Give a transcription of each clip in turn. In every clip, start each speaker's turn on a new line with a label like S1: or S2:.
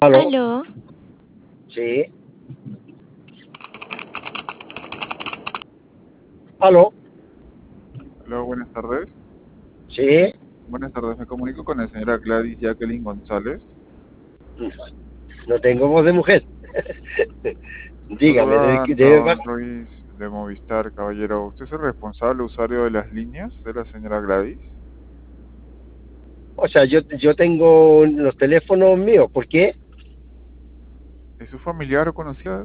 S1: ¿Aló?
S2: Aló,
S1: Sí. ¿Aló?
S3: Hola, buenas tardes.
S1: Sí.
S3: Buenas tardes, me comunico con la señora Gladys Jacqueline González.
S1: No tengo voz de mujer. Dígame,
S3: Saluda a
S1: debe
S3: Anton Ruiz de Movistar, caballero. ¿Usted es el responsable usuario de las líneas de la señora Gladys?
S1: o sea, yo tengo los teléfonos míos. ¿Por qué?
S3: ¿Es su familiar o conocida?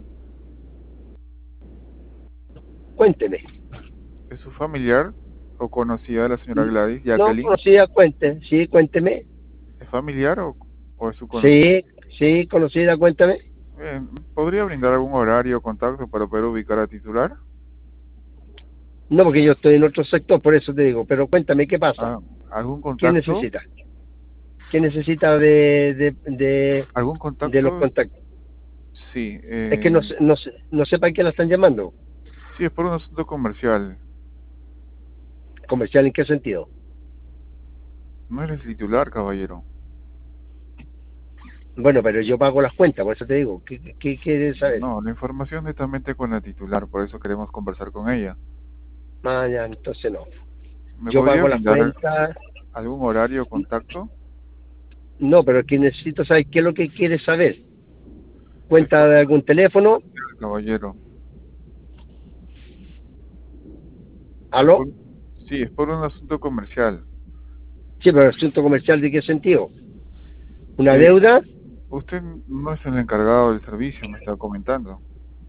S1: Cuénteme.
S3: ¿Es su familiar o conocida de la señora Gladys
S1: No
S3: Jacqueline?
S1: conocida, sí, cuénteme.
S3: ¿Es familiar o es su conocida?
S1: Sí, sí, conocida, cuéntame.
S3: ¿Podría brindar algún horario o contacto para poder ubicar a titular?
S1: No, porque yo estoy en otro sector, por eso te digo. Pero cuéntame, ¿qué pasa?
S3: Ah, ¿algún
S1: ¿Qué
S3: contacto?
S1: necesita? ¿Qué necesita
S3: ¿Algún
S1: de los
S3: contacto?
S1: contactos?
S3: Sí,
S1: Es que no sé para qué la están llamando.
S3: sí, es por un asunto comercial.
S1: ¿Comercial en qué sentido?
S3: No eres titular, caballero.
S1: Bueno, pero yo pago las cuentas, por eso te digo. ¿Qué quieres saber?
S3: No, la información netamente con la titular, por eso queremos conversar con ella.
S1: Ah, ya, entonces no.
S3: ¿Me
S1: Yo
S3: podría
S1: pago las
S3: brindar
S1: cuentas.
S3: algún horario o contacto?
S1: No, pero es que necesito saber qué es lo que quieres saber.
S3: Es
S1: ¿Cuenta
S3: por
S1: de algún teléfono?
S3: caballero. Es
S1: ¿Aló?
S3: por, sí, es por un asunto comercial.
S1: Sí, pero asunto comercial, ¿de qué sentido? ¿Una
S3: Eh,
S1: deuda?
S3: usted no es el encargado del servicio, me está comentando.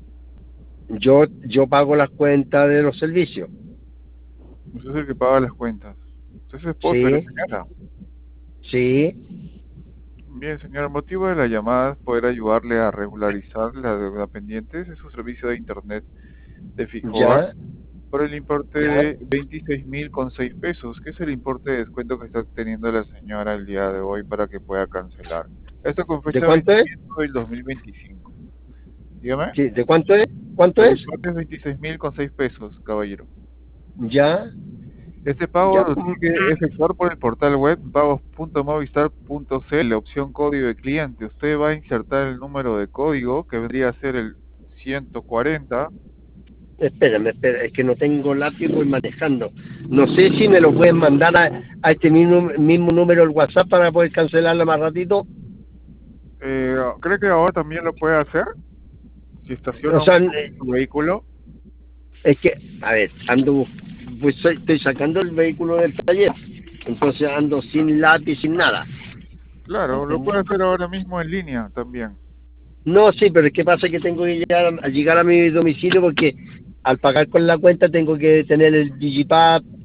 S1: Yo pago las cuentas de los servicios.
S3: Usted es el que paga las cuentas. Usted es esposo de la
S1: Sí,
S3: señora.
S1: sí,
S3: Bien, señor, el motivo de la llamada es poder ayudarle a regularizar la deuda pendiente de su servicio de internet de fijo hogar
S1: ya,
S3: por el importe
S1: ya.
S3: de 26.006 pesos, que es el importe de descuento que está teniendo la señora el día de hoy para que pueda cancelar. Esto con
S1: ¿De
S3: fecha de
S1: cuánto es?
S3: vencimiento del 2025. Dígame,
S1: Sí, ¿de cuánto es? ¿Cuánto
S3: el
S1: es?
S3: importe es 26.006 pesos, caballero.
S1: Ya,
S3: Este pago
S1: ya.
S3: lo tiene que efectuar por el portal web pagos.movistar.cl, la opción código de cliente. Usted va a insertar el número de código, que vendría a ser el 140.
S1: Espérame, es que no tengo lápiz, voy manejando. No sé si me lo pueden mandar a este mismo número el WhatsApp para poder cancelarla más ratito.
S3: ¿Cree que ahora también lo puede hacer? Si
S1: O
S3: estaciona
S1: sea,
S3: su vehículo.
S1: es que, a ver, pues estoy sacando el vehículo del taller, entonces ando sin lápiz, sin nada.
S3: Claro, lo puede hacer ahora mismo en línea también.
S1: No, sí, pero es que pasa que tengo que llegar a mi domicilio porque al pagar con la cuenta tengo que tener el Digipad